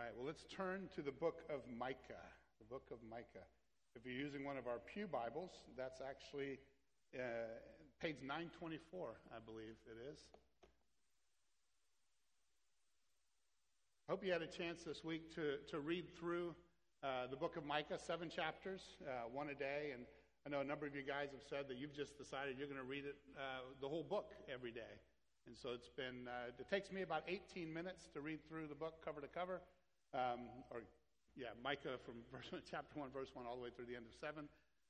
right, well, let's turn to the book of Micah. The book of Micah. If you're using one of our Pew Bibles, that's actually page 924, I believe it is. Hope you had a chance this week to read through the book of Micah, 7 chapters, one a day. And I know a number of you guys have said that you've just decided you're going to read it, the whole book every day. And so it's been, it takes me about 18 minutes to read through the book cover to cover. Micah from chapter 1, verse 1, all the way through the end of 7.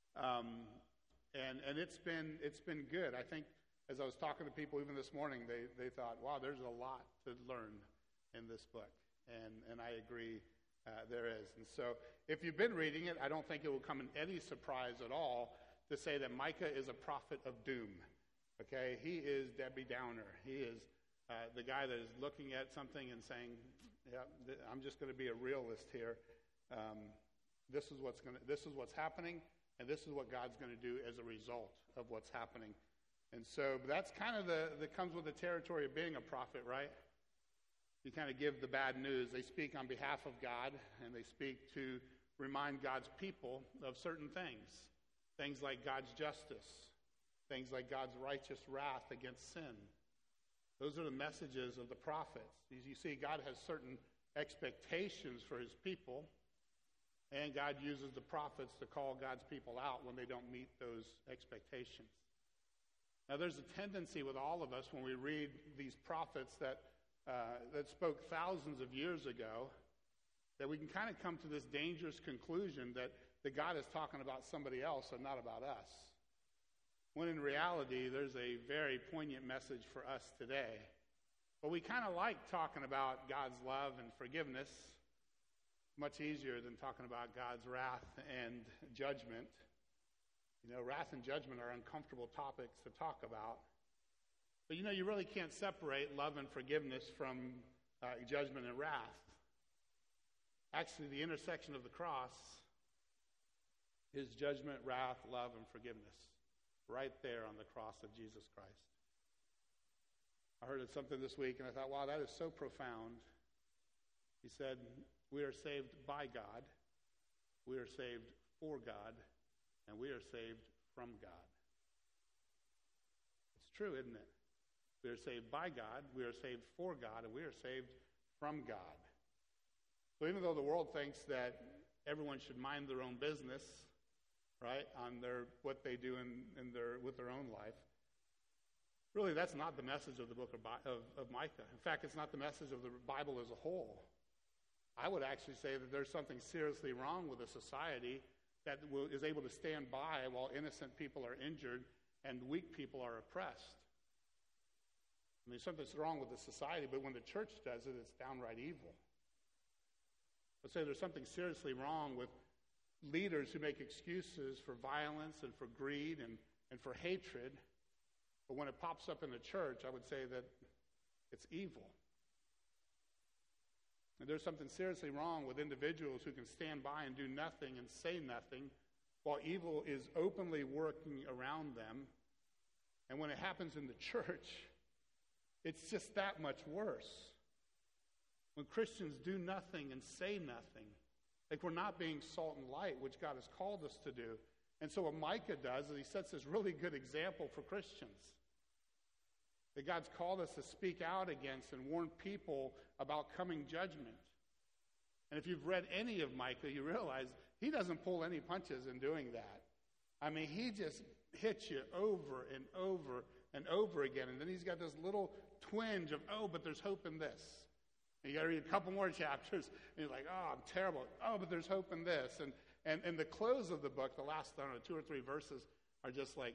And it's been good. I think as I was talking to people even this morning, they thought, wow, there's a lot to learn in this book. And I agree there is. And so if you've been reading it, I don't think it will come in any surprise at all to say that Micah is a prophet of doom. Okay, he is Debbie Downer. He is the guy that is looking at something and saying, "Yeah, I'm just going to be a realist here. This is what's happening, and this is what God's going to do as a result of what's happening." And so that's kind of that comes with the territory of being a prophet, right? You kind of give the bad news. They speak on behalf of God, and they speak to remind God's people of certain things like God's justice. Things like God's righteous wrath against sin. Those are the messages of the prophets. You see, God has certain expectations for his people, and God uses the prophets to call God's people out when they don't meet those expectations. Now, there's a tendency with all of us when we read these prophets that spoke thousands of years ago, that we can kind of come to this dangerous conclusion that God is talking about somebody else and not about us. When in reality, there's a very poignant message for us today. But we kind of like talking about God's love and forgiveness, much easier than talking about God's wrath and judgment. You know, wrath and judgment are uncomfortable topics to talk about. But you know, you really can't separate love and forgiveness from judgment and wrath. Actually, the intersection of the cross is judgment, wrath, love, and forgiveness. Right there on the cross of Jesus Christ. I heard something this week, and I thought, wow, that is so profound. He said, we are saved by God, we are saved for God, and we are saved from God. It's true, isn't it? We are saved by God, we are saved for God, and we are saved from God. So even though the world thinks that everyone should mind their own business, right, on what they do with their own life. Really, that's not the message of the book of Micah. In fact, it's not the message of the Bible as a whole. I would actually say that there's something seriously wrong with a society that is able to stand by while innocent people are injured and weak people are oppressed. I mean, something's wrong with the society, but when the church does it, it's downright evil. I'd say there's something seriously wrong with leaders who make excuses for violence and for greed and for hatred. But when it pops up in the church, I would say that it's evil. And there's something seriously wrong with individuals who can stand by and do nothing and say nothing while evil is openly working around them. And when it happens in the church, it's just that much worse. When Christians do nothing and say nothing, like we're not being salt and light, which God has called us to do. And so what Micah does is he sets this really good example for Christians. That God's called us to speak out against and warn people about coming judgment. And if you've read any of Micah, you realize he doesn't pull any punches in doing that. I mean, he just hits you over and over and over again. And then he's got this little twinge of, oh, but there's hope in this. You got to read a couple more chapters, and you're like, oh, I'm terrible. Oh, but there's hope in this. And the close of the book, the last, 2 or 3 verses, are just like,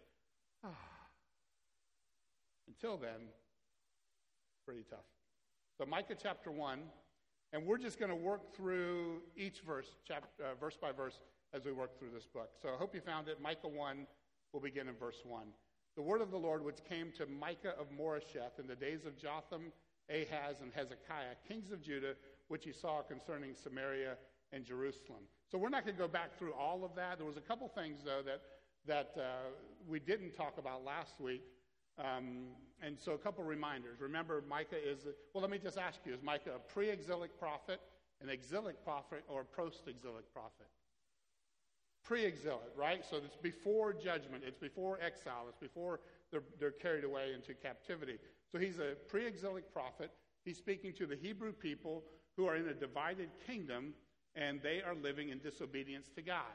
Until then, pretty tough. So Micah chapter 1, and we're just going to work through each verse, verse by verse, as we work through this book. So I hope you found it. Micah 1 will begin in verse 1. The word of the Lord which came to Micah of Moresheth in the days of Jotham, Ahaz, and Hezekiah, kings of Judah, which he saw concerning Samaria and Jerusalem. So we're not going to go back through all of that. There was a couple things, though, that we didn't talk about last week. And so a couple reminders. Remember, Micah is, well, let me just ask you, is Micah a pre-exilic prophet? an exilic prophet or a post-exilic prophet. Pre-exilic, right? So it's before judgment. It's before exile. It's before they're carried away into captivity. So he's a pre-exilic prophet. He's speaking to the Hebrew people who are in a divided kingdom, and they are living in disobedience to God.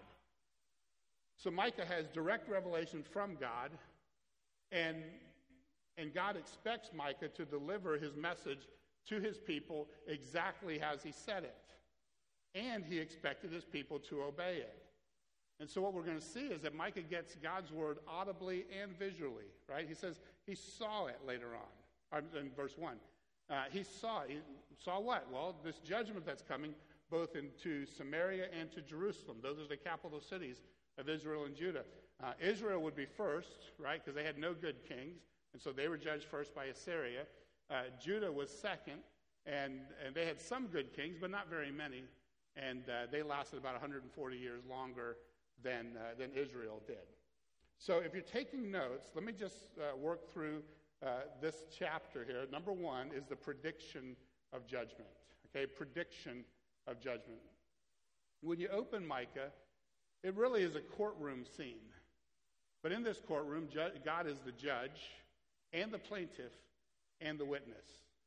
So Micah has direct revelation from God, and God expects Micah to deliver his message to his people exactly as he said it. And he expected his people to obey it. And so what we're going to see is that Micah gets God's word audibly and visually, right? He says he saw it later on, in verse 1. He saw what? Well, this judgment that's coming both into Samaria and to Jerusalem. Those are the capital cities of Israel and Judah. Israel would be first, right, because they had no good kings, and so they were judged first by Assyria. Judah was second, and they had some good kings, but not very many, and they lasted about 140 years longer than Israel did. So if you're taking notes, let me just work through this chapter here. Number one is the prediction of judgment. Okay, prediction of judgment. When you open Micah, it really is a courtroom scene. But in this courtroom, God is the judge and the plaintiff and the witness.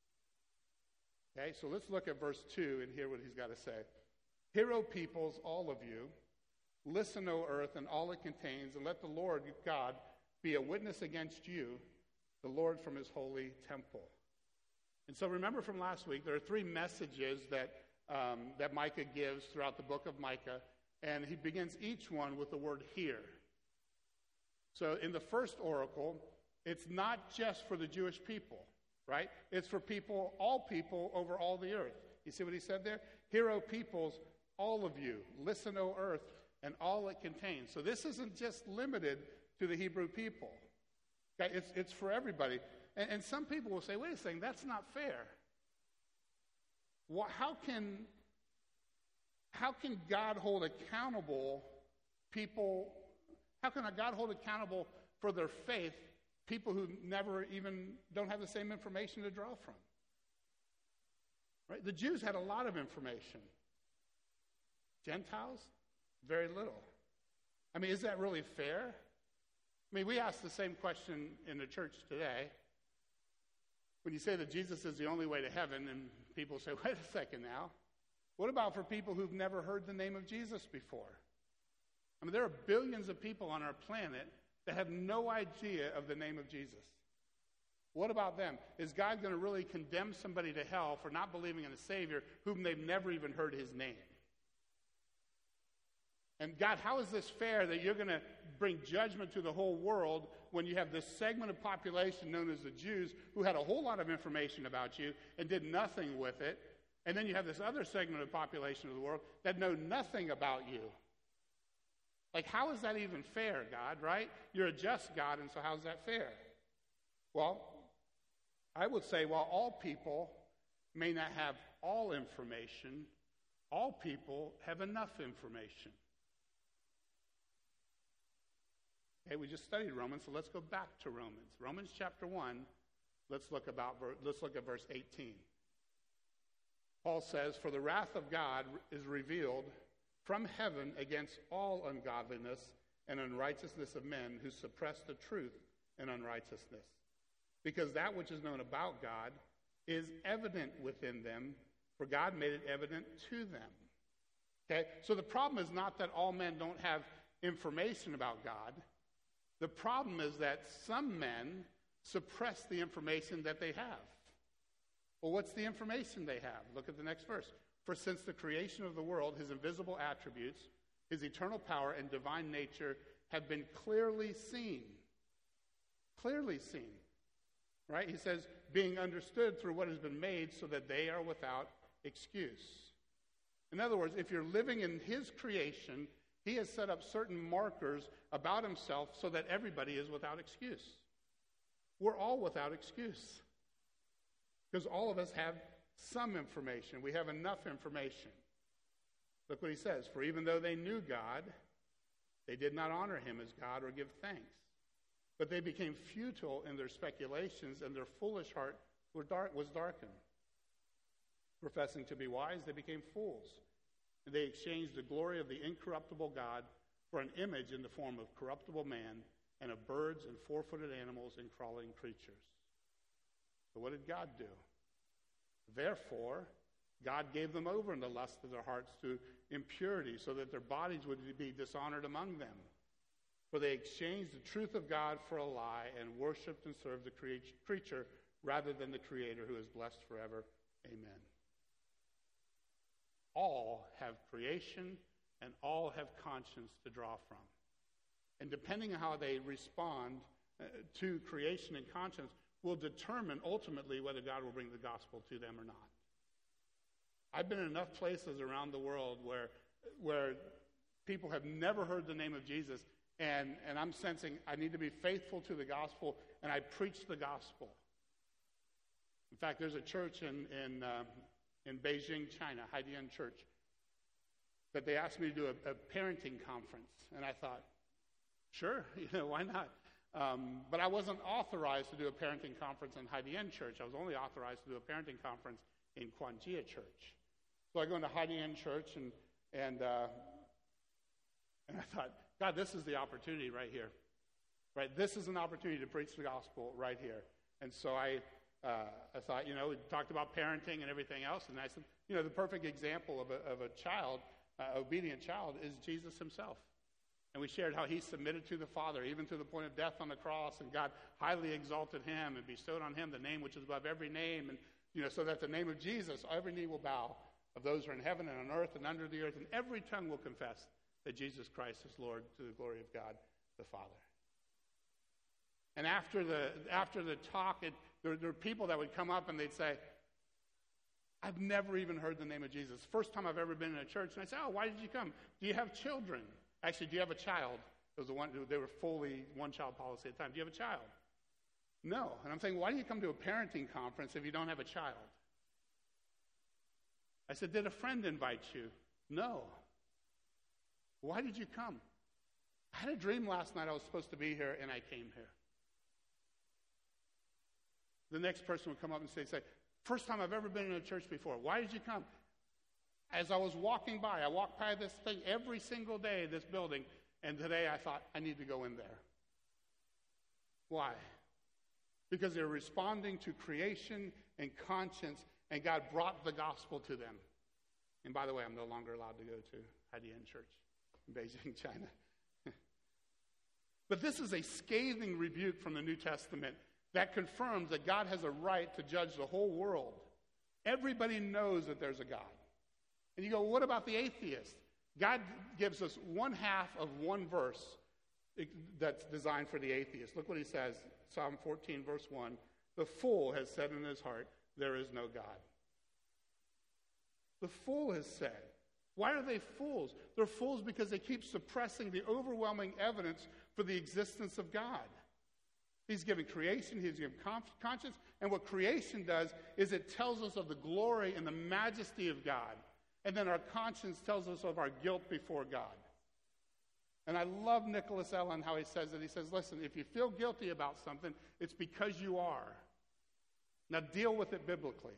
Okay, so let's look at verse 2 and hear what he's got to say. Hear, O peoples, all of you. Listen, O earth, and all it contains, and let the Lord God be a witness against you, the Lord from his holy temple. And so remember from last week, there are three messages that Micah gives throughout the book of Micah, and he begins each one with the word hear. So in the first oracle, it's not just for the Jewish people, right? It's for people, all people over all the earth. You see what he said there? Hear, O peoples, all of you. Listen, O earth, and all it contains. So this isn't just limited to the Hebrew people. Okay? It's for everybody. And some people will say, wait a second, that's not fair. How can God hold accountable people? How can God hold accountable for their faith people who never even don't have the same information to draw from? Right? The Jews had a lot of information. Gentiles, very little. I mean, is that really fair? I mean, we ask the same question in the church today. When you say that Jesus is the only way to heaven, and people say, wait a second now. What about for people who've never heard the name of Jesus before? I mean, there are billions of people on our planet that have no idea of the name of Jesus. What about them? Is God going to really condemn somebody to hell for not believing in a Savior whom they've never even heard his name? And God, how is this fair that you're going to bring judgment to the whole world when you have this segment of population known as the Jews who had a whole lot of information about you and did nothing with it, and then you have this other segment of population of the world that know nothing about you? Like, how is that even fair, God, right? You're a just God, and so how's that fair? Well, I would say while all people may not have all information, all people have enough information. Okay, we just studied Romans, so let's go back to Romans. Romans chapter 1, let's look at verse 18. Paul says, "For the wrath of God is revealed from heaven against all ungodliness and unrighteousness of men who suppress the truth in unrighteousness. Because that which is known about God is evident within them, for God made it evident to them." Okay, so the problem is not that all men don't have information about God. The problem is that some men suppress the information that they have. Well, what's the information they have? Look at the next verse. "For since the creation of the world, his invisible attributes, his eternal power and divine nature have been clearly seen." Clearly seen. Right? He says, being understood through what has been made so that they are without excuse. In other words, if you're living in his creation, he has set up certain markers about himself so that everybody is without excuse. We're all without excuse. Because all of us have some information. We have enough information. Look what he says. "For even though they knew God, they did not honor him as God or give thanks. But they became futile in their speculations, and their foolish heart was darkened." Professing to be wise, they became fools. And they exchanged the glory of the incorruptible God for an image in the form of corruptible man and of birds and four-footed animals and crawling creatures. So what did God do? Therefore, God gave them over in the lust of their hearts to impurity, so that their bodies would be dishonored among them. For they exchanged the truth of God for a lie and worshipped and served the creature rather than the Creator, who is blessed forever. Amen. All have creation and all have conscience to draw from. And depending on how they respond to creation and conscience will determine ultimately whether God will bring the gospel to them or not. I've been in enough places around the world where people have never heard the name of Jesus, and I'm sensing I need to be faithful to the gospel, and I preach the gospel. In fact, there's a church in Beijing, China, Haidian Church, that they asked me to do a parenting conference, and I thought, sure, why not? But I wasn't authorized to do a parenting conference in Haidian Church. I was only authorized to do a parenting conference in Quanjia Church. So I go into Haidian Church, and I thought, God, this is the opportunity right here. Right? This is an opportunity to preach the gospel right here. And so I thought, we talked about parenting and everything else, and I said, the perfect example of a child, obedient child, is Jesus himself. And we shared how he submitted to the Father, even to the point of death on the cross, and God highly exalted him and bestowed on him the name which is above every name, and so that the name of Jesus, every knee will bow, of those who are in heaven and on earth and under the earth, and every tongue will confess that Jesus Christ is Lord, to the glory of God the Father. And after the talk, there were people that would come up and they'd say, I've never even heard the name of Jesus. First time I've ever been in a church. And I say, why did you come? Do you have children? Actually, do you have a child? They were fully one-child policy at the time. Do you have a child? No. And I'm saying, why do you come to a parenting conference if you don't have a child? I said, did a friend invite you? No. Why did you come? I had a dream last night I was supposed to be here, and I came here. The next person would come up and say, first time I've ever been in a church before. Why did you come? As I was walking by, I walk by this thing every single day, this building, and today I thought, I need to go in there. Why? Because they're responding to creation and conscience, and God brought the gospel to them. And by the way, I'm no longer allowed to go to Haidian Church in Beijing, China. But this is a scathing rebuke from the New Testament that confirms that God has a right to judge the whole world. Everybody knows that there's a God. And you go, what about the atheist? God gives us one half of one verse that's designed for the atheist. Look what he says, Psalm 14, verse 1. The fool has said in his heart, there is no God. The fool has said. Why are they fools? They're fools because they keep suppressing the overwhelming evidence for the existence of God. He's given creation, he's given conscience, and what creation does is it tells us of the glory and the majesty of God. And then our conscience tells us of our guilt before God. And I love Nicholas Ellen, how he says it. He says, listen, if you feel guilty about something, it's because you are. Now deal with it biblically.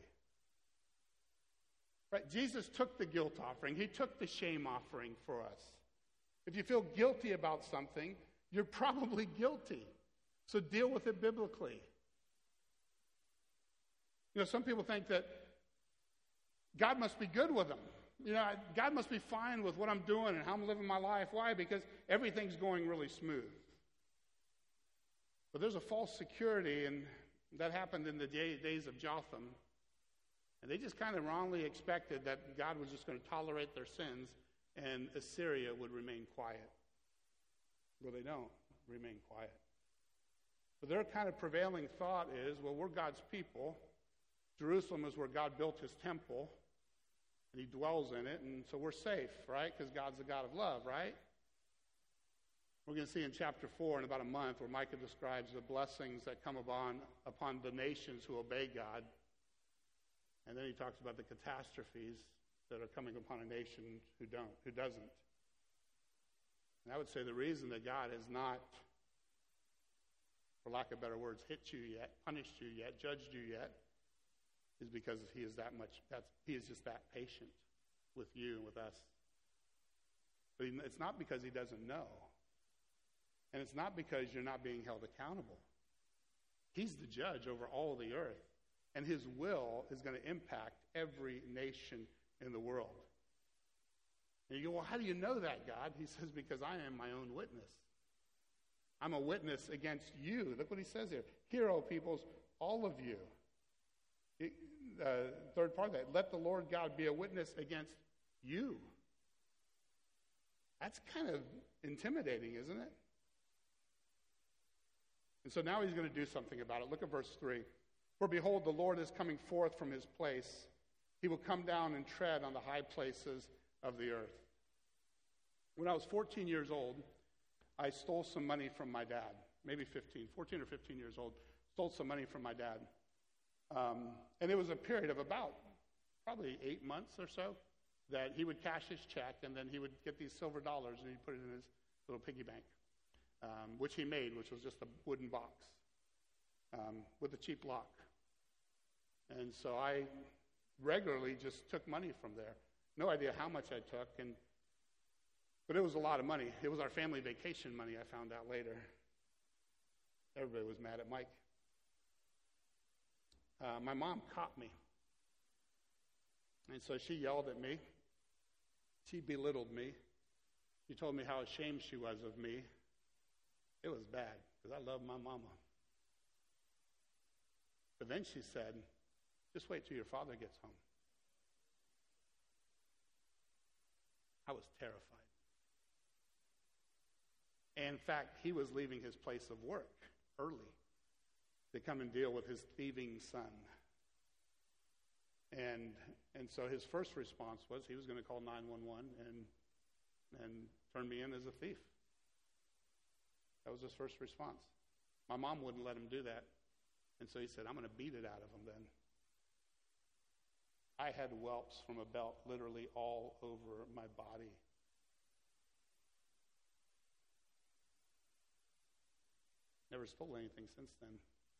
Right? Jesus took the guilt offering. He took the shame offering for us. If you feel guilty about something, you're probably guilty. So deal with it biblically. Some people think that God must be good with them. God must be fine with what I'm doing and how I'm living my life. Why? Because everything's going really smooth. But there's a false security, and that happened in the days of Jotham. And they just kind of wrongly expected that God was just going to tolerate their sins and Assyria would remain quiet. Well, they don't remain quiet. But their kind of prevailing thought is, well, we're God's people. Jerusalem is where God built his temple, and he dwells in it, and so we're safe, right? Because God's the God of love, right? We're going to see in chapter 4 in about a month where Micah describes the blessings that come upon the nations who obey God. And then he talks about the catastrophes that are coming upon a nation who doesn't. And I would say the reason that God has not, for lack of better words, hit you yet, punished you yet, judged you yet, is because he is he is just that patient with you and with us. But it's not because he doesn't know. And it's not because you're not being held accountable. He's the judge over all the earth. And his will is going to impact every nation in the world. And you go, well, how do you know that, God? He says, because I am my own witness. I'm a witness against you. Look what he says here. Hear, O peoples, all of you. Third part of that, let the Lord God be a witness against you. That's kind of intimidating, isn't it? And so now he's going to do something about it. Look at verse 3. For behold, the Lord is coming forth from his place. He will come down and tread on the high places of the earth. When I was 14 years old, I stole some money from my dad. Maybe 14 or 15 years old. Stole some money from my dad. And it was a period of about probably 8 months or so that he would cash his check, and then he would get these silver dollars and he'd put it in his little piggy bank, which he made, which was just a wooden box with a cheap lock. And so I regularly just took money from there. No idea how much I took, but it was a lot of money. It was our family vacation money, I found out later. Everybody was mad at Mike. My mom caught me. And so she yelled at me. She belittled me. She told me how ashamed she was of me. It was bad, because I love my mama. But then she said, just wait till your father gets home. I was terrified. And in fact, he was leaving his place of work early to come and deal with his thieving son. And so his first response was he was going to call 911 and turn me in as a thief. That was his first response. My mom wouldn't let him do that. And so he said, I'm going to beat it out of him then. I had whelps from a belt literally all over my body. Never stole anything since then.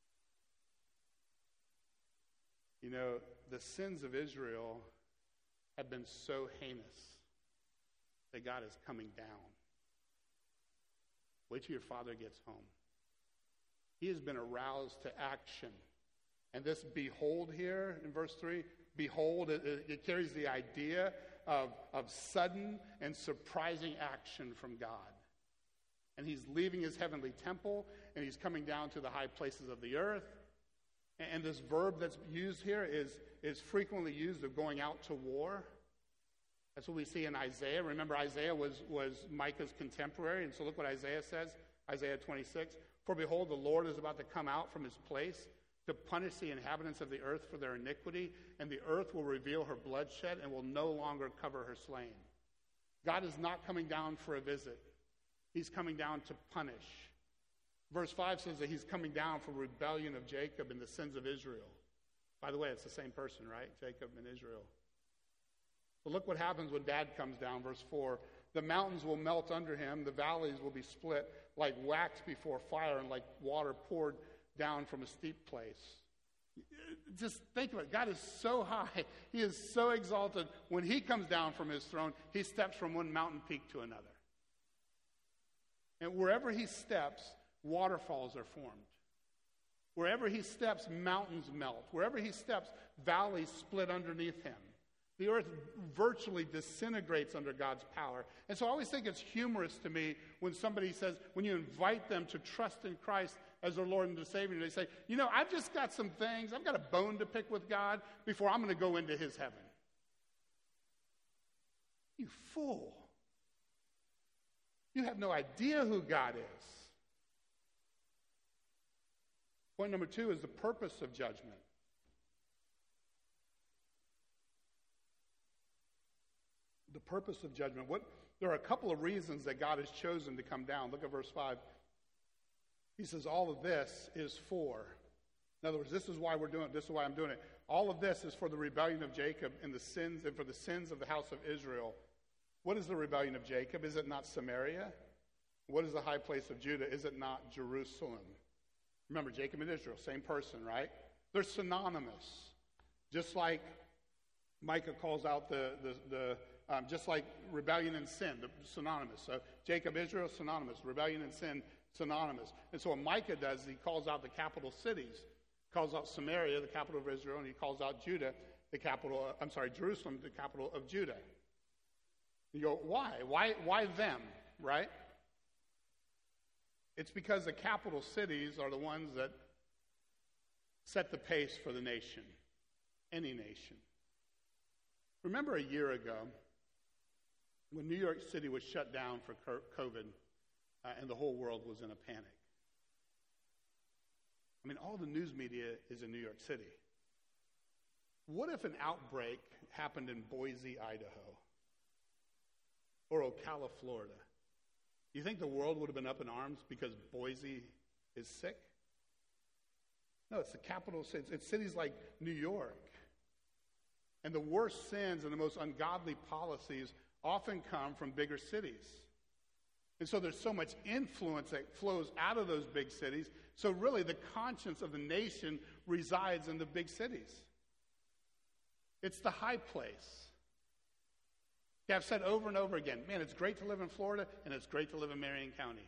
You know, the sins of Israel have been so heinous that God is coming down. Wait till your father gets home. He has been aroused to action. And this behold here in verse 3, behold, it carries the idea of sudden and surprising action from God. And he's leaving his heavenly temple, and he's coming down to the high places of the earth. And this verb that's used here is frequently used of going out to war. That's what we see in Isaiah. Remember, Isaiah was Micah's contemporary, and so look what Isaiah says, Isaiah 26. For behold, the Lord is about to come out from his place to punish the inhabitants of the earth for their iniquity, and the earth will reveal her bloodshed and will no longer cover her slain. God is not coming down for a visit. He's coming down to punish. Verse 5 says that he's coming down for rebellion of Jacob and the sins of Israel. By the way, it's the same person, right? Jacob and Israel. But look what happens when Dad comes down, verse 4. The mountains will melt under him, the valleys will be split like wax before fire and like water poured down from a steep place. Just think of it. God is so high. He is so exalted. When he comes down from his throne, he steps from one mountain peak to another. And wherever he steps, waterfalls are formed. Wherever he steps, mountains melt. Wherever he steps, valleys split underneath him. The earth virtually disintegrates under God's power. And so I always think it's humorous to me when somebody says, when you invite them to trust in Christ as their Lord and their Savior, they say, you know, I've just got some things, I've got a bone to pick with God before I'm going to go into his heaven. You fool. You have no idea who God is. Point number 2 is the purpose of judgment. The purpose of judgment. There are a couple of reasons that God has chosen to come down. Look at verse 5. He says, all of this is for. In other words, this is why we're doing it. This is why I'm doing it. All of this is for the rebellion of Jacob and for the sins of the house of Israel. What is the rebellion of Jacob? Is it not Samaria? What is the high place of Judah? Is it not Jerusalem? Remember, Jacob and Israel, same person, right? They're synonymous. Just like Micah calls out just like rebellion and sin, synonymous. So Jacob, Israel, synonymous. Rebellion and sin, synonymous. And so what Micah does is he calls out the capital cities. He calls out Samaria, the capital of Israel, and he calls out Jerusalem, the capital of Judah. You go, why? Why them, right? It's because the capital cities are the ones that set the pace for the nation, any nation. Remember a year ago when New York City was shut down for COVID and the whole world was in a panic? I mean, all the news media is in New York City. What if an outbreak happened in Boise, Idaho, or Ocala, Florida? Do you think the world would have been up in arms because Boise is sick? No, it's the capital city. It's cities like New York. And the worst sins and the most ungodly policies often come from bigger cities. And so there's so much influence that flows out of those big cities. So really the conscience of the nation resides in the big cities. It's the high place. Yeah, I've said over and over again, man, it's great to live in Florida and it's great to live in Marion County.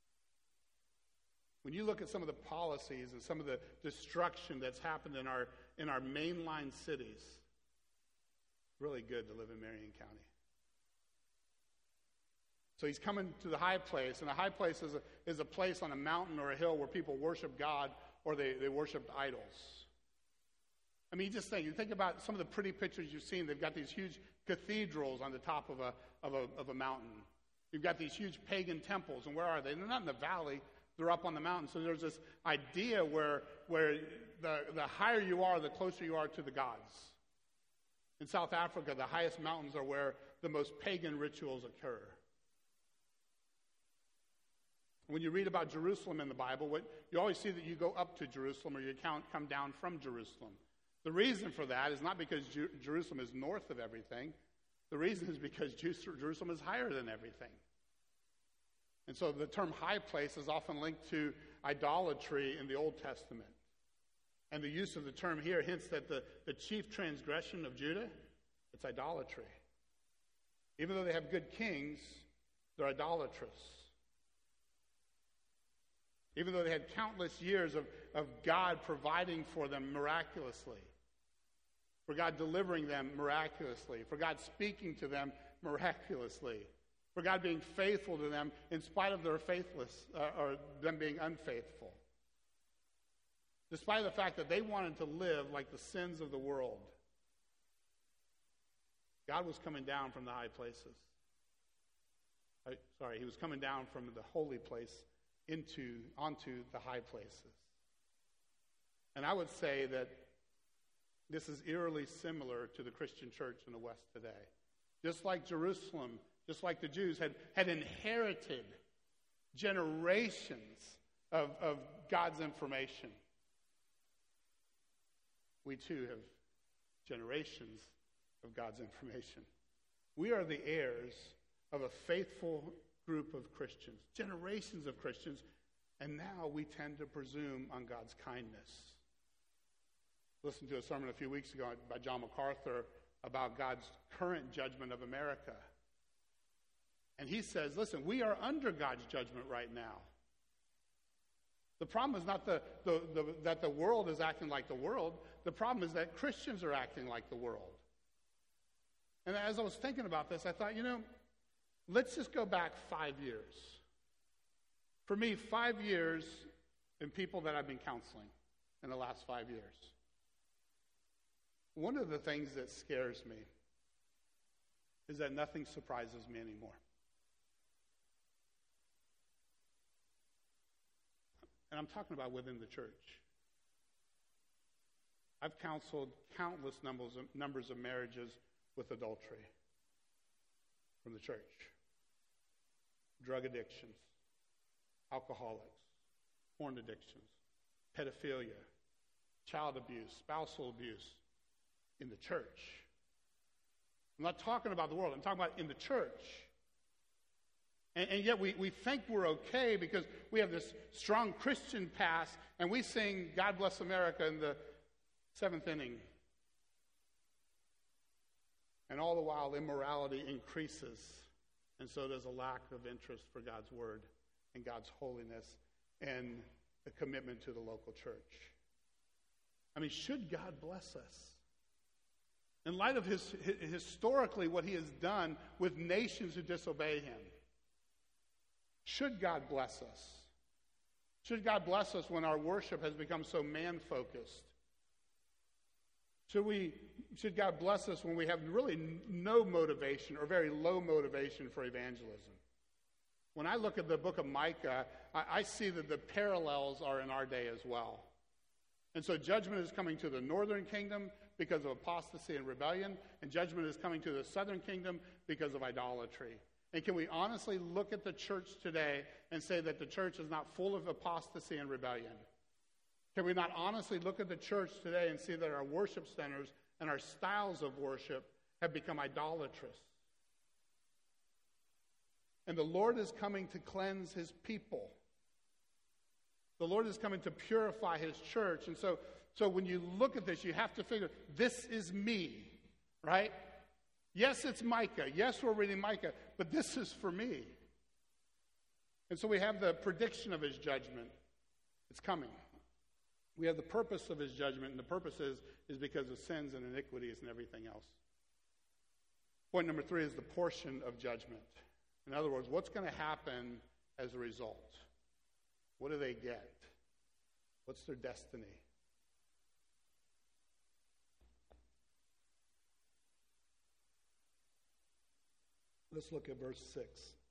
When you look at some of the policies and some of the destruction that's happened in our mainline cities, it's really good to live in Marion County. So he's coming to the high place, and a high place is a place on a mountain or a hill where people worship God or they worship idols. I mean, you think about some of the pretty pictures you've seen. They've got these huge cathedrals on the top of a mountain. You've got these huge pagan temples, and where are they? They're not in the valley. They're up on the mountain. So there's this idea where the higher you are, the closer you are to the gods. In South Africa, the highest mountains are where the most pagan rituals occur. When you read about Jerusalem in the Bible, you always see that you go up to Jerusalem or you come down from Jerusalem. The reason for that is not because Jerusalem is north of everything. The reason is because Jerusalem is higher than everything. And so the term high place is often linked to idolatry in the Old Testament. And the use of the term here hints that the chief transgression of Judah, it's idolatry. Even though they have good kings, they're idolatrous. Even though they had countless years of God providing for them miraculously, for God delivering them miraculously, for God speaking to them miraculously, for God being faithful to them in spite of their faithless or them being unfaithful. Despite the fact that they wanted to live like the sins of the world, God was coming down from the high places. He was coming down from the holy place onto the high places. And I would say that this is eerily similar to the Christian church in the West today. Just like Jerusalem, just like the Jews had inherited generations of God's information, we too have generations of God's information. We are the heirs of a faithful group of Christians, generations of Christians, and now we tend to presume on God's kindness. Listened to a sermon a few weeks ago by John MacArthur about God's current judgment of America. And he says, listen, we are under God's judgment right now. The problem is not that the world is acting like the world. The problem is that Christians are acting like the world. And as I was thinking about this, I thought, let's just go back 5 years. For me, 5 years in people that I've been counseling in the last 5 years. One of the things that scares me is that nothing surprises me anymore. And I'm talking about within the church. I've counseled countless numbers of marriages with adultery from the church. Drug addictions, alcoholics, porn addictions, pedophilia, child abuse, spousal abuse in the church. I'm not talking about the world. I'm talking about in the church. And yet we think we're okay because we have this strong Christian past and we sing God Bless America in the 7th inning And all the while, immorality increases, and so does a lack of interest for God's word and God's holiness and the commitment to the local church. I mean, should God bless us? In light of historically what he has done with nations who disobey him, should God bless us? Should God bless us when our worship has become so man-focused? Should God bless us when we have really no motivation or very low motivation for evangelism? When I look at the book of Micah, I see that the parallels are in our day as well. And so judgment is coming to the northern kingdom because of apostasy and rebellion, and judgment is coming to the southern kingdom because of idolatry. And can we honestly look at the church today and say that the church is not full of apostasy and rebellion? Can we not honestly look at the church today and see that our worship centers and our styles of worship have become idolatrous? And the Lord is coming to cleanse his people. The Lord is coming to purify his church. And so when you look at this, you have to figure, this is me, right? Yes, it's Micah. Yes, we're reading Micah, but this is for me. And so we have the prediction of his judgment. It's coming. We have the purpose of his judgment, and the purpose is because of sins and iniquities and everything else. Point number 3 is the portion of judgment. In other words, what's going to happen as a result? What do they get? What's their destiny? Let's look at verse 6.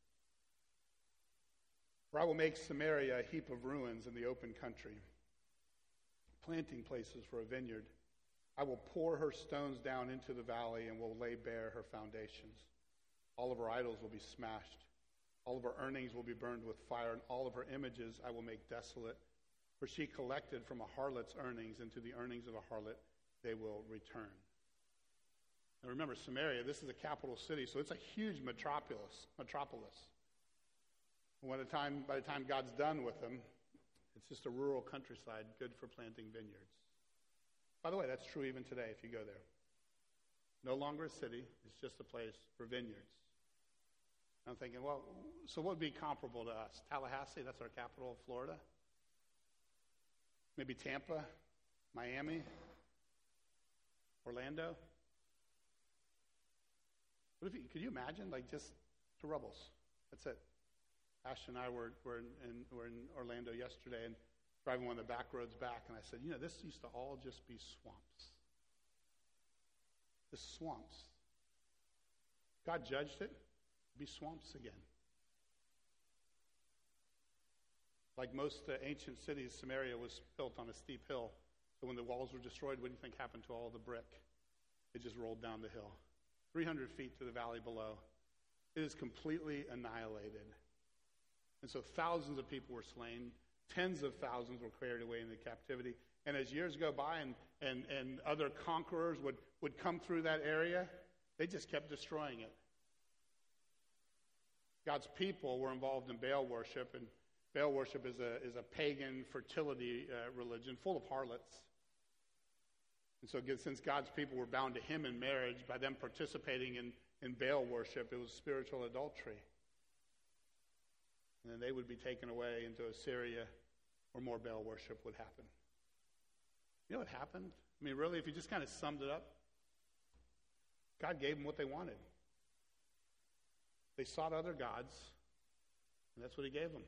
For I will make Samaria a heap of ruins in the open country, planting places for a vineyard. I will pour her stones down into the valley and will lay bare her foundations. All of her idols will be smashed. All of her earnings will be burned with fire, and all of her images I will make desolate. For she collected from a harlot's earnings, and to the earnings of a harlot they will return. Now remember, Samaria, this is a capital city, so it's a huge metropolis. By the time God's done with them, it's just a rural countryside, good for planting vineyards. By the way, that's true even today if you go there. No longer a city, it's just a place for vineyards. I'm thinking, well, so what would be comparable to us? Tallahassee, that's our capital of Florida. Maybe Tampa, Miami, Orlando. Could you imagine, like just to Rubbles? That's it. Ash and I were in Orlando yesterday and driving one of the back roads back, and I said, this used to all just be swamps. Just swamps. God judged it. It'd be swamps again. Like most ancient cities, Samaria was built on a steep hill. So when the walls were destroyed, what do you think happened to all the brick? It just rolled down the hill. 300 feet to the valley below. It is completely annihilated. And so thousands of people were slain. Tens of thousands were carried away into captivity. And as years go by and other conquerors would come through that area, they just kept destroying it. God's people were involved in Baal worship, and Baal worship is a pagan fertility religion full of harlots. And so since God's people were bound to him in marriage, by them participating in Baal worship, it was spiritual adultery. And then they would be taken away into Assyria, where more Baal worship would happen. You know what happened? I mean, really, if you just kind of summed it up, God gave them what they wanted. They sought other gods, and that's what he gave them.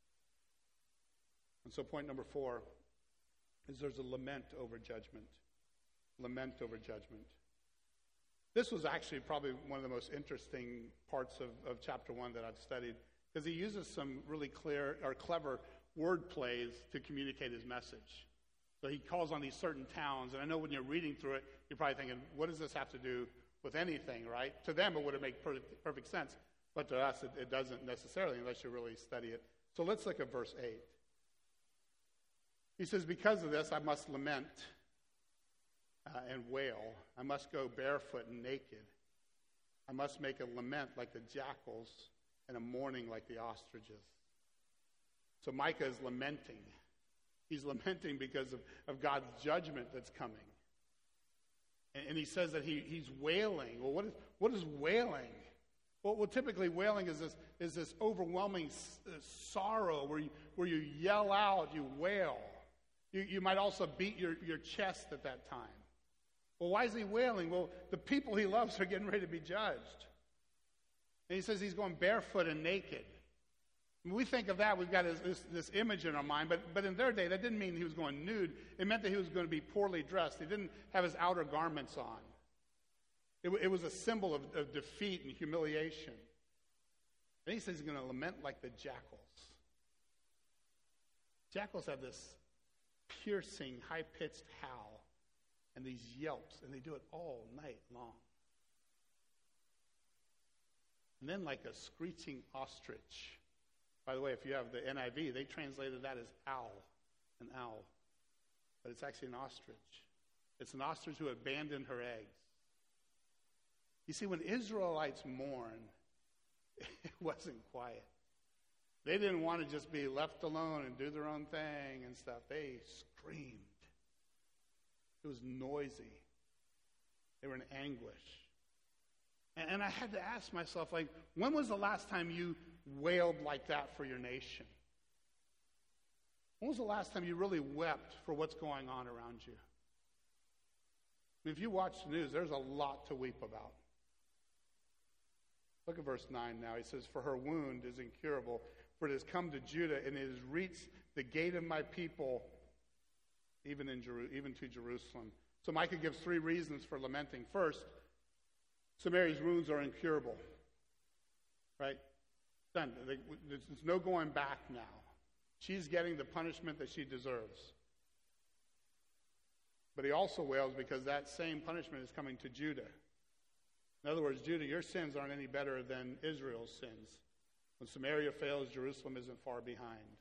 And so point number 4 is there's a lament over judgment. Lament over judgment. This was actually probably one of the most interesting parts of chapter 1 that I've studied, because he uses some really clear or clever word plays to communicate his message. So he calls on these certain towns, and I know when you're reading through it, you're probably thinking, what does this have to do with anything, right? To them, it would have made perfect sense, but to us, it doesn't necessarily unless you really study it. So let's look at verse 8. He says, because of this, I must lament and wail. I must go barefoot and naked. I must make a lament like the jackals and a mourning like the ostriches. So Micah is lamenting. He's lamenting because of God's judgment that's coming. And he says that he's wailing. Well, what is wailing? Well, typically wailing is this overwhelming sorrow where you yell out, you wail. You might also beat your chest at that time. Well, why is he wailing? Well, the people he loves are getting ready to be judged. And he says he's going barefoot and naked. When we think of that, we've got this image in our mind, but in their day, that didn't mean he was going nude. It meant that he was going to be poorly dressed. He didn't have his outer garments on. It was a symbol of defeat and humiliation. And he says he's going to lament like the jackals. Jackals have this piercing, high-pitched howl and these yelps, and they do it all night long. And then like a screeching ostrich. By the way, if you have the NIV, they translated that as owl, an owl. But it's actually an ostrich. It's an ostrich who abandoned her eggs. You see, when Israelites mourn, it wasn't quiet. They didn't want to just be left alone and do their own thing and stuff. They screamed. It was noisy. They were in anguish. And I had to ask myself, like, when was the last time you wailed like that for your nation? When was the last time you really wept for what's going on around you? I mean, if you watch the news, there's a lot to weep about. Look at verse 9 now. He says, "For her wound is incurable, for it has come to Judah, and it has reached the gate of my people, even to Jerusalem." So Micah gives 3 reasons for lamenting. First, Samaria's wounds are incurable. Right? Done. There's no going back now. She's getting the punishment that she deserves. But he also wails because that same punishment is coming to Judah. In other words, Judah, your sins aren't any better than Israel's sins. When Samaria fails, Jerusalem isn't far behind.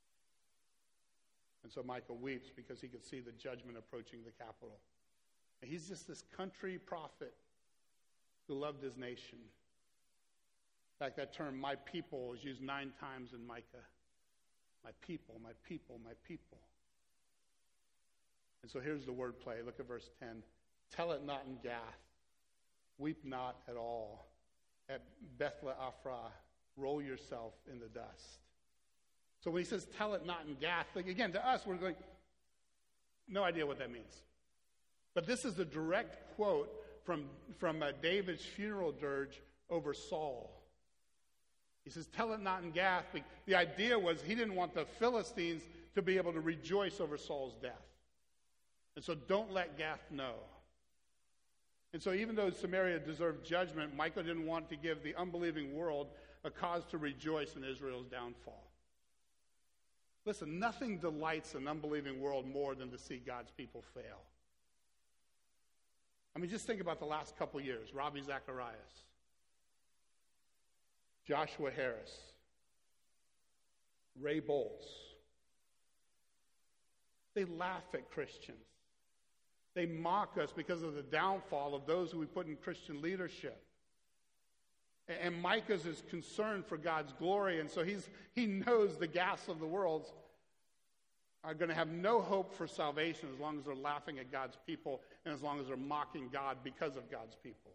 And so Micah weeps because he could see the judgment approaching the capital. And he's just this country prophet who loved his nation. In fact, that term, my people, is used 9 times in Micah. My people, my people, my people. And so here's the wordplay. Look at verse 10. Tell it not in Gath. Weep not at all. At Beth-le-Aphrah, roll yourself in the dust. So when he says, tell it not in Gath, like, again, to us, we're going, no idea what that means. But this is a direct quote from David's funeral dirge over Saul. He says, tell it not in Gath. The idea was he didn't want the Philistines to be able to rejoice over Saul's death. And so don't let Gath know. And so even though Samaria deserved judgment, Micah didn't want to give the unbelieving world a cause to rejoice in Israel's downfall. Listen, nothing delights an unbelieving world more than to see God's people fail. I mean, just think about the last couple years. Ravi Zacharias, Joshua Harris, Ray Boltz. They laugh at Christians. They mock us because of the downfall of those who we put in Christian leadership. And Micah's is concerned for God's glory, and so he knows the gas of the world are going to have no hope for salvation as long as they're laughing at God's people and as long as they're mocking God because of God's people.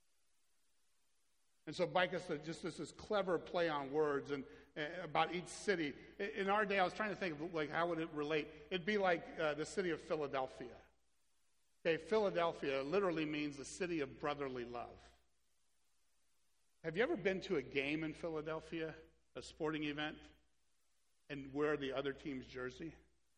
And so Micah said just this clever play on words and about each city. In our day, I was trying to think of like how would it relate. It'd be like the city of Philadelphia. Okay, Philadelphia literally means the city of brotherly love. Have you ever been to a game in Philadelphia, a sporting event, and wear the other team's jersey?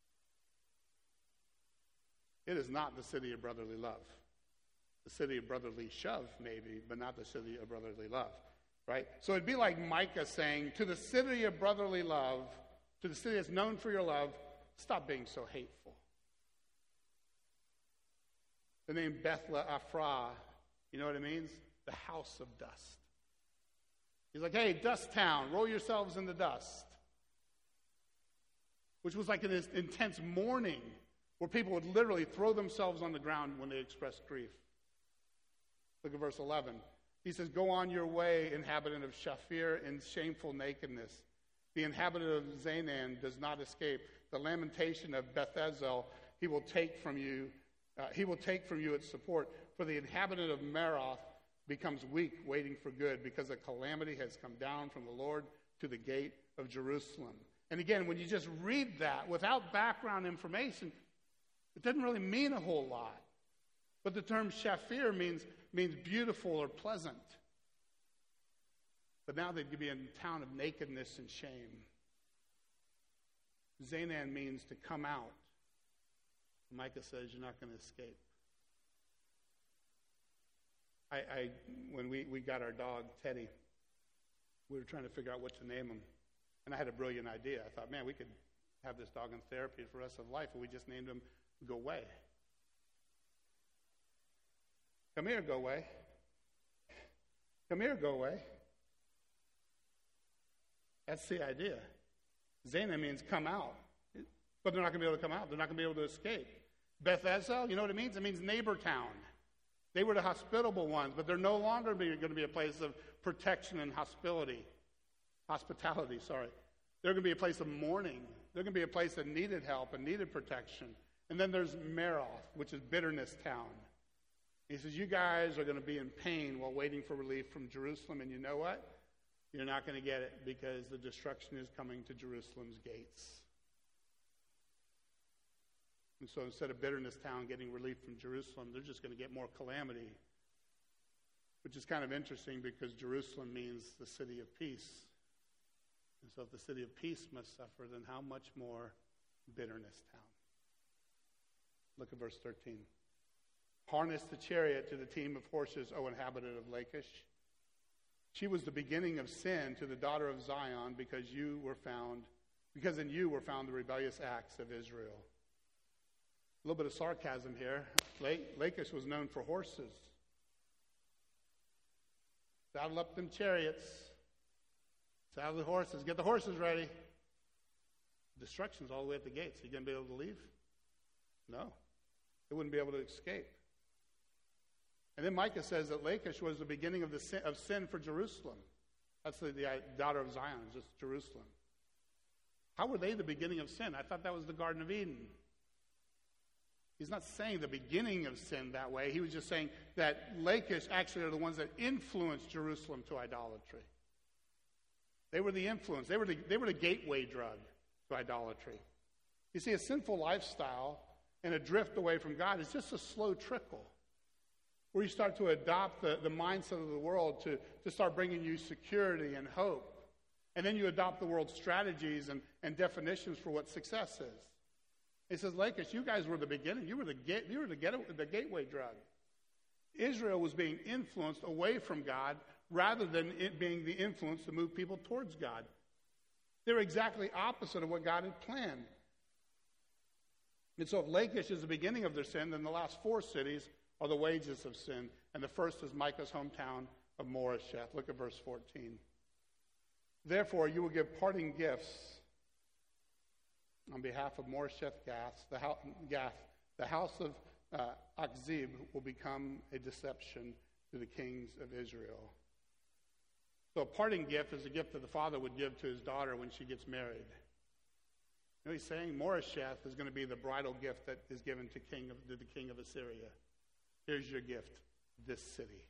It is not the city of brotherly love. The city of brotherly shove, maybe, but not the city of brotherly love, right? So it'd be like Micah saying, to the city of brotherly love, to the city that's known for your love, stop being so hateful. The name Beth-le-Aphrah, you know what it means? The house of dust. He's like, hey, dust town, roll yourselves in the dust. Which was like an intense mourning where people would literally throw themselves on the ground when they expressed grief. Look at verse 11. He says, go on your way, inhabitant of Shaphir, in shameful nakedness. The inhabitant of Zanan does not escape. The lamentation of Beth-ezel he will take from you its support. For the inhabitant of Maroth becomes weak, waiting for good, because a calamity has come down from the Lord to the gate of Jerusalem. And again, when you just read that without background information, it doesn't really mean a whole lot. But the term Shafir means beautiful or pleasant. But now they'd be in a town of nakedness and shame. Zaanan means to come out. Micah says you're not going to escape. When we got our dog, Teddy, we were trying to figure out what to name him. And I had a brilliant idea. I thought, man, we could have this dog in therapy for the rest of life if we just named him Go Away. Come here, Go Away. Come here, Go Away. That's the idea. Zana means come out. But they're not going to be able to come out. They're not going to be able to escape. Beth Ezel, you know what it means? It means neighbor town. They were the hospitable ones, but they're no longer going to be a place of protection and hospitality. They're going to be a place of mourning. They're going to be a place that needed help and needed protection. And then there's Maroth, which is bitterness town. He says, you guys are going to be in pain while waiting for relief from Jerusalem, and you know what? You're not going to get it because the destruction is coming to Jerusalem's gates. And so instead of bitterness town getting relief from Jerusalem, they're just going to get more calamity, which is kind of interesting because Jerusalem means the city of peace. And so if the city of peace must suffer, then how much more bitterness town? Look at verse 13. Harness the chariot to the team of horses, O inhabitant of Lachish. She was the beginning of sin to the daughter of Zion because in you were found the rebellious acts of Israel. A little bit of sarcasm here. Lachish was known for horses. Saddle up them chariots. Saddle the horses. Get the horses ready. Destruction's all the way at the gates. Are you going to be able to leave? No. They wouldn't be able to escape. And then Micah says that Lachish was the beginning of sin for Jerusalem. That's the daughter of Zion, just Jerusalem. How were they the beginning of sin? I thought that was the Garden of Eden. He's not saying the beginning of sin that way. He was just saying that Lachish actually are the ones that influenced Jerusalem to idolatry. They were the influence. They were the gateway drug to idolatry. You see, a sinful lifestyle and a drift away from God is just a slow trickle where you start to adopt the mindset of the world to start bringing you security and hope. And then you adopt the world's strategies and definitions for what success is. He says, Lachish, you guys were the beginning. You were the gateway drug. Israel was being influenced away from God rather than it being the influence to move people towards God. They're exactly opposite of what God had planned. And so if Lachish is the beginning of their sin, then the last four cities are the wages of sin. And the first is Micah's hometown of Moresheth. Look at verse 14. Therefore, you will give parting gifts on behalf of Moresheth Gath. The house of Achzib will become a deception to the kings of Israel. So a parting gift is a gift that the father would give to his daughter when she gets married. You know, he's saying Moresheth is going to be the bridal gift that is given to the king of Assyria. Here's your gift, this city.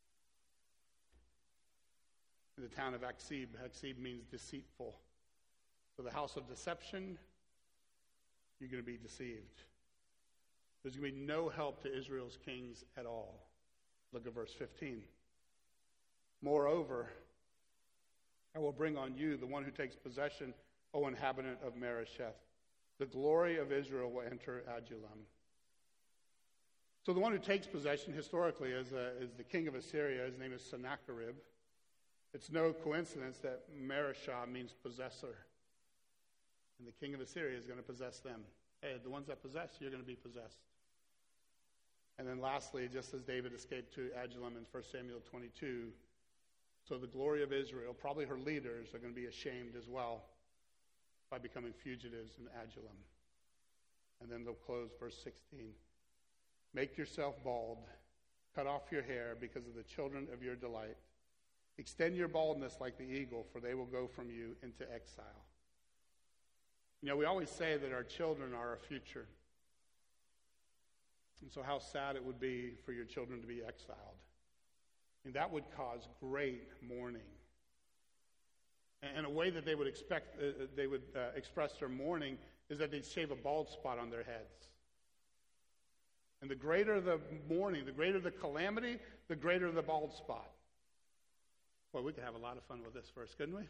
In the town of Achzib, Achzib means deceitful. So the house of deception, you're going to be deceived. There's going to be no help to Israel's kings at all. Look at verse 15. Moreover, I will bring on you the one who takes possession, O inhabitant of Moresheth. The glory of Israel will enter Adullam. So the one who takes possession historically is the king of Assyria. His name is Sennacherib. It's no coincidence that Mareshah means possessor. And the king of Assyria is going to possess them. Hey, the ones that possess, you're going to be possessed. And then lastly, just as David escaped to Adullam in 1 Samuel 22, so the glory of Israel, probably her leaders, are going to be ashamed as well by becoming fugitives in Adullam. And then they'll close verse 16. Make yourself bald, cut off your hair because of the children of your delight. Extend your baldness like the eagle, for they will go from you into exile. You know, we always say that our children are our future. And so how sad it would be for your children to be exiled. And that would cause great mourning. And a way that they would express their mourning is that they'd shave a bald spot on their heads. And the greater the mourning, the greater the calamity, the greater the bald spot. Well, we could have a lot of fun with this verse, couldn't we?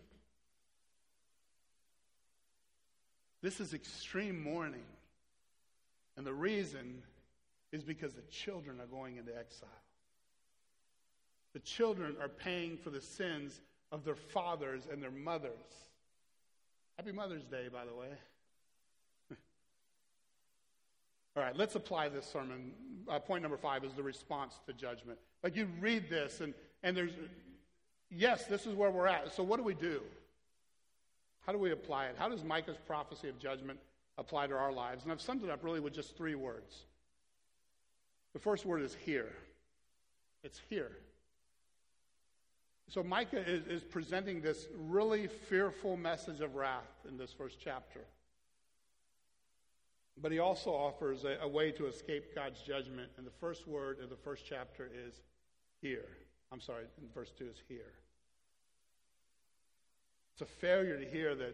This is extreme mourning. And the reason is because the children are going into exile. The children are paying for the sins of their fathers and their mothers. Happy Mother's Day, by the way. All right, let's apply this sermon. Point number 5 is the response to judgment. Like you read this, and there's, yes, this is where we're at. So what do we do? How do we apply it? How does Micah's prophecy of judgment apply to our lives? And I've summed it up really with just 3 words. The first word is here. It's here. So Micah is presenting this really fearful message of wrath in this first chapter. But he also offers a way to escape God's judgment. And the first word of the first chapter is here. I'm sorry, in verse 2 is here. It's a failure to hear that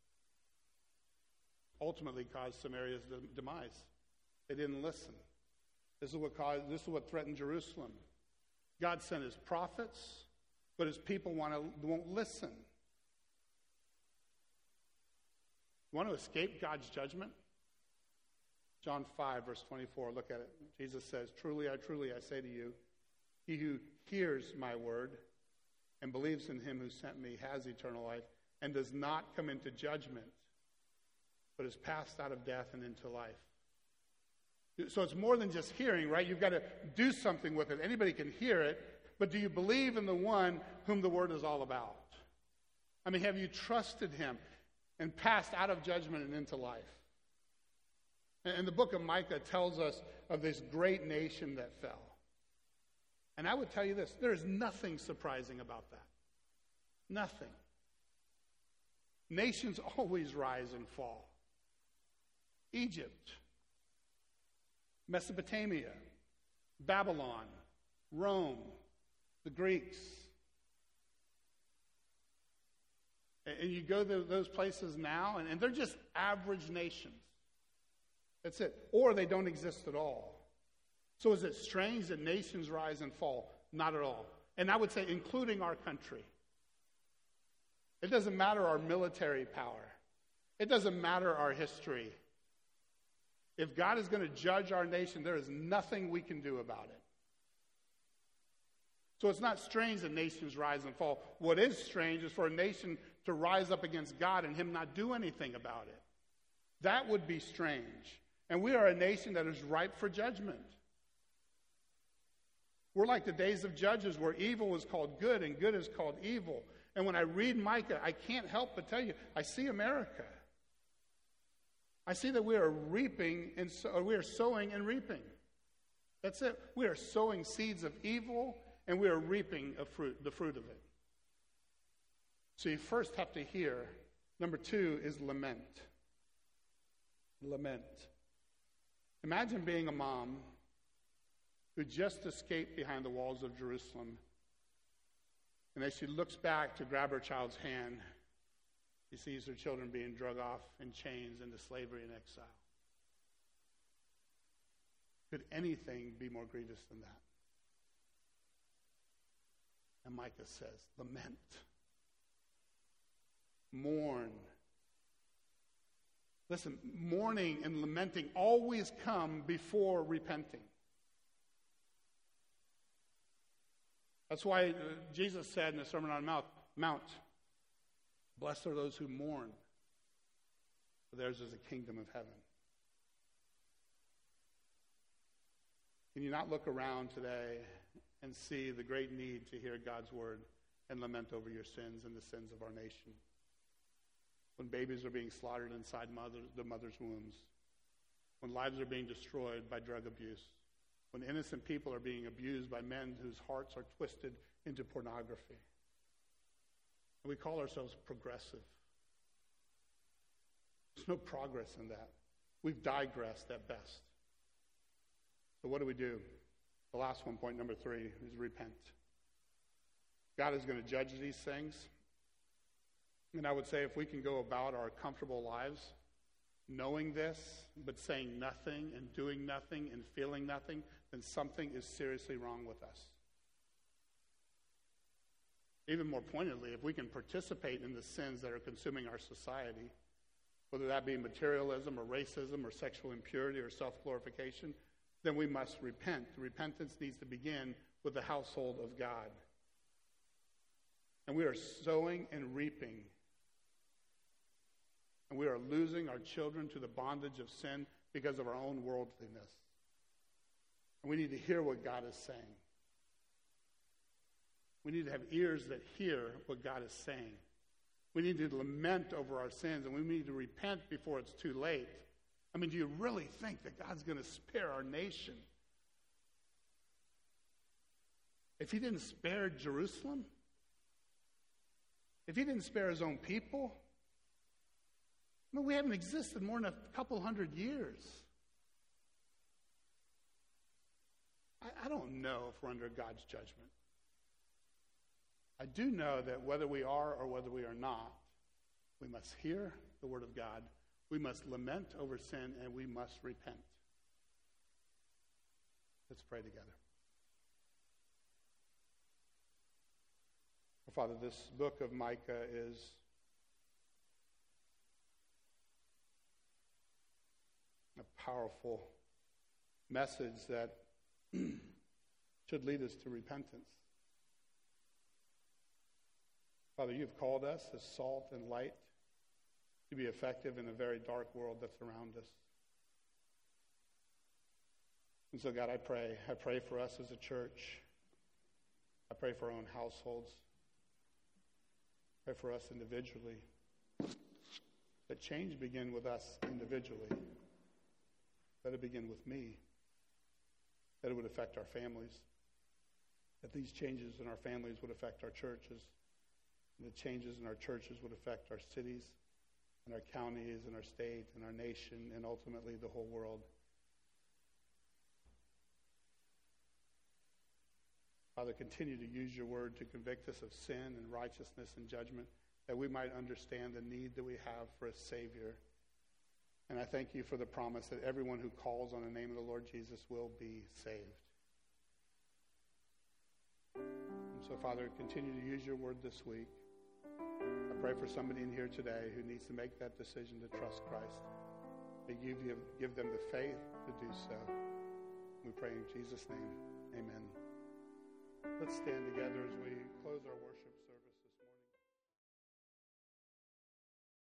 ultimately caused Samaria's demise. They didn't listen. This is what threatened Jerusalem. God sent his prophets, but his people won't listen. You want to escape God's judgment? John 5, verse 24, look at it. Jesus says, truly I say to you, he who hears my word and believes in him who sent me has eternal life and does not come into judgment, but is passed out of death and into life. So it's more than just hearing, right? You've got to do something with it. Anybody can hear it, but do you believe in the one whom the word is all about? I mean, have you trusted him and passed out of judgment and into life? And the book of Micah tells us of this great nation that fell. And I would tell you this, there is nothing surprising about that. Nothing. Nations always rise and fall. Egypt, Mesopotamia, Babylon, Rome, the Greeks. And you go to those places now, and they're just average nations. That's it. Or they don't exist at all. So is it strange that nations rise and fall? Not at all. And I would say including our country. It doesn't matter our military power. It doesn't matter our history. If God is going to judge our nation, there is nothing we can do about it. So it's not strange that nations rise and fall. What is strange is for a nation to rise up against God and him not do anything about it. That would be strange. And we are a nation that is ripe for judgment. We're like the days of Judges where evil is called good and good is called evil. And when I read Micah, I can't help but tell you, I see America. I see that we are reaping, we are sowing and reaping. That's it. We are sowing seeds of evil and we are reaping the fruit of it. So you first have to hear. Number 2 is lament. Lament. Imagine being a mom who just escaped behind the walls of Jerusalem. And as she looks back to grab her child's hand, she sees her children being dragged off in chains into slavery and exile. Could anything be more grievous than that? And Micah says, lament. Mourn. Listen, mourning and lamenting always come before repenting. That's why Jesus said in the Sermon on the Mount, blessed are those who mourn, for theirs is the kingdom of heaven. Can you not look around today and see the great need to hear God's word and lament over your sins and the sins of our nation? When babies are being slaughtered inside the mother's wombs, when lives are being destroyed by drug abuse, when innocent people are being abused by men whose hearts are twisted into pornography. And we call ourselves progressive. There's no progress in that. We've digressed at best. So what do? The last one, point number 3, is repent. God is going to judge these things. And I would say if we can go about our comfortable lives knowing this, but saying nothing and doing nothing and feeling nothing, then something is seriously wrong with us. Even more pointedly, if we can participate in the sins that are consuming our society, whether that be materialism or racism or sexual impurity or self-glorification, then we must repent. Repentance needs to begin with the household of God. And we are sowing and reaping. And we are losing our children to the bondage of sin because of our own worldliness. And we need to hear what God is saying. We need to have ears that hear what God is saying. We need to lament over our sins, and we need to repent before it's too late. I mean, do you really think that God's going to spare our nation? If he didn't spare Jerusalem, if he didn't spare his own people, I mean, we haven't existed more than a couple hundred years. I don't know if we're under God's judgment. I do know that whether we are or whether we are not, we must hear the word of God, we must lament over sin, and we must repent. Let's pray together. Father, this book of Micah is a powerful message that should lead us to repentance. Father, you've called us as salt and light to be effective in a very dark world that's around us. And so, God, I pray for us as a church. I pray for our own households. I pray for us individually. That change begin with us individually. Let it begin with me. That it would affect our families. That these changes in our families would affect our churches. And the changes in our churches would affect our cities and our counties and our state and our nation and ultimately the whole world. Father, continue to use your word to convict us of sin and righteousness and judgment, that we might understand the need that we have for a Savior. And I thank you for the promise that everyone who calls on the name of the Lord Jesus will be saved. And so, Father, continue to use your word this week. I pray for somebody in here today who needs to make that decision to trust Christ. That you give them the faith to do so. We pray in Jesus' name. Amen. Let's stand together as we close our worship.